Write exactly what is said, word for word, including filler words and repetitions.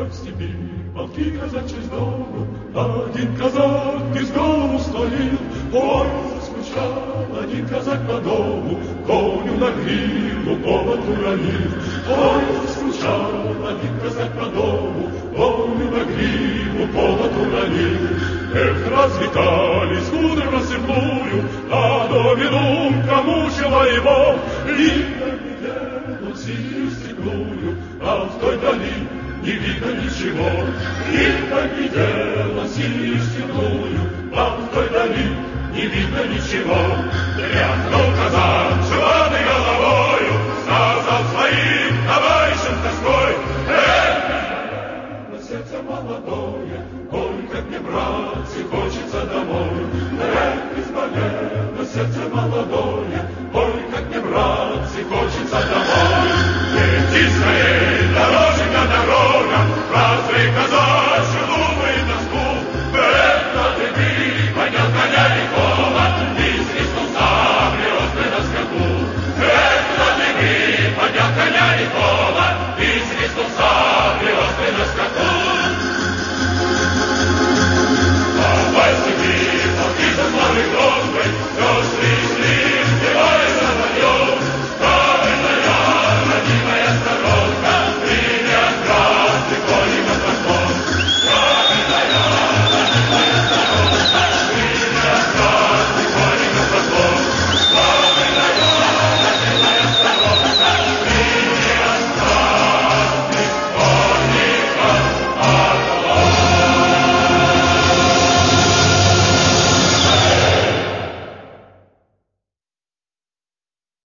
как в степи, полки казачьи с дому. Один казак без дому стоит, ой, заскучал один казак по дому, коню на гриву повод уронил. Ой, заскучал один казак по дому, коню на гриву повод уронил. Эх, развитались гуды в рассыпную, а доминунка мучила его. Видно, видел он синюю степную, а в той дали не видно ничего. Видно, видел он синюю степную, а в той дали не видно ничего. Тряхнул казак желанной головою, сказал своим товарищам тоской: эх, на сердце молодое, ой, как мне, братцы, хочется домой. Эх, избавлено сердце молодое, ой, как мне, братцы, хочется домой. Иди скорей, дороженька, дорога, разве казачью думает тоску. Эх, надо ты, поднял коня лихого, и свистнул сабли острый на скаку. Эх, надо ты, поднял коня лихого, и свистнул сабли.